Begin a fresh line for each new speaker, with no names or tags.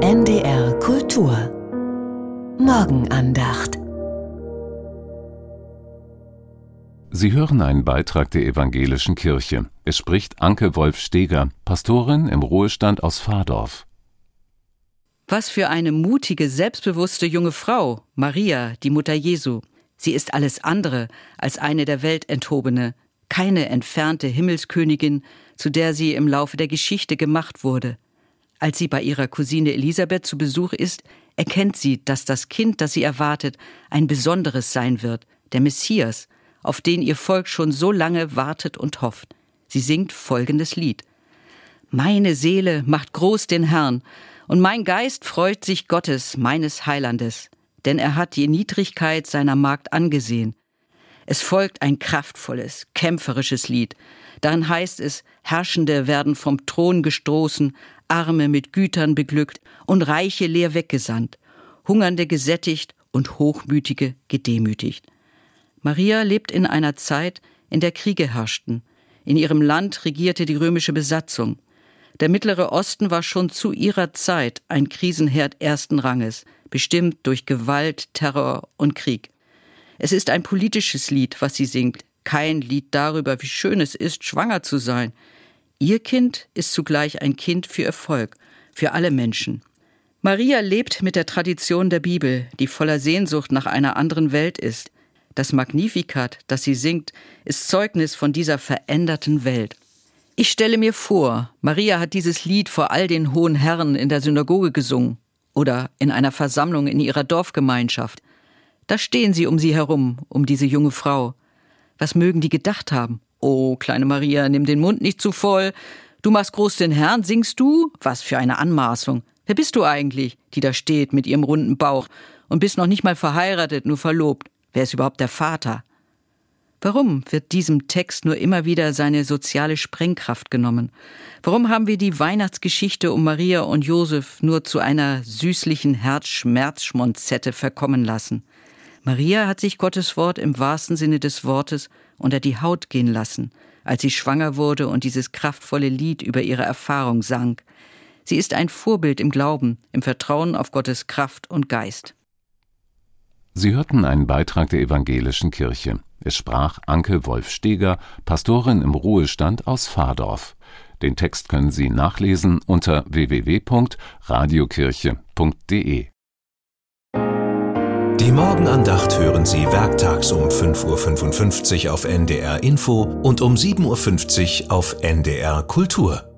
NDR Kultur Morgenandacht.
Sie hören einen Beitrag der Evangelischen Kirche. Es spricht Anke Wolf-Steger, Pastorin im Ruhestand aus Vardorf.
Was für eine mutige, selbstbewusste junge Frau, Maria, die Mutter Jesu. Sie ist alles andere als eine der Welt enthobene, keine entfernte Himmelskönigin, zu der sie im Laufe der Geschichte gemacht wurde. Als sie bei ihrer Cousine Elisabeth zu Besuch ist, erkennt sie, dass das Kind, das sie erwartet, ein besonderes sein wird, der Messias, auf den ihr Volk schon so lange wartet und hofft. Sie singt folgendes Lied: Meine Seele macht groß den Herrn, und mein Geist freut sich Gottes, meines Heilandes, denn er hat die Niedrigkeit seiner Magd angesehen. Es folgt ein kraftvolles, kämpferisches Lied. Darin heißt es, Herrschende werden vom Thron gestoßen, Arme mit Gütern beglückt und Reiche leer weggesandt, Hungernde gesättigt und Hochmütige gedemütigt. Maria lebt in einer Zeit, in der Kriege herrschten. In ihrem Land regierte die römische Besatzung. Der Mittlere Osten war schon zu ihrer Zeit ein Krisenherd ersten Ranges, bestimmt durch Gewalt, Terror und Krieg. Es ist ein politisches Lied, was sie singt, kein Lied darüber, wie schön es ist, schwanger zu sein. Ihr Kind ist zugleich ein Kind für Erfolg, für alle Menschen. Maria lebt mit der Tradition der Bibel, die voller Sehnsucht nach einer anderen Welt ist. Das Magnificat, das sie singt, ist Zeugnis von dieser veränderten Welt. Ich stelle mir vor, Maria hat dieses Lied vor all den hohen Herren in der Synagoge gesungen oder in einer Versammlung in ihrer Dorfgemeinschaft. Da stehen sie um sie herum, um diese junge Frau. Was mögen die gedacht haben? Oh, kleine Maria, nimm den Mund nicht zu voll. Du machst groß den Herrn, singst du? Was für eine Anmaßung. Wer bist du eigentlich, die da steht mit ihrem runden Bauch und bist noch nicht mal verheiratet, nur verlobt? Wer ist überhaupt der Vater? Warum wird diesem Text nur immer wieder seine soziale Sprengkraft genommen? Warum haben wir die Weihnachtsgeschichte um Maria und Josef nur zu einer süßlichen Herzschmerzschmonzette verkommen lassen? Maria hat sich Gottes Wort im wahrsten Sinne des Wortes unter die Haut gehen lassen, als sie schwanger wurde und dieses kraftvolle Lied über ihre Erfahrung sang. Sie ist ein Vorbild im Glauben, im Vertrauen auf Gottes Kraft und Geist.
Sie hörten einen Beitrag der Evangelischen Kirche. Es sprach Anke Wolf-Steger, Pastorin im Ruhestand aus Vardorf. Den Text können Sie nachlesen unter www.radiokirche.de.
Die Morgenandacht hören Sie werktags um 5:55 Uhr auf NDR Info und um 7:50 Uhr auf NDR Kultur.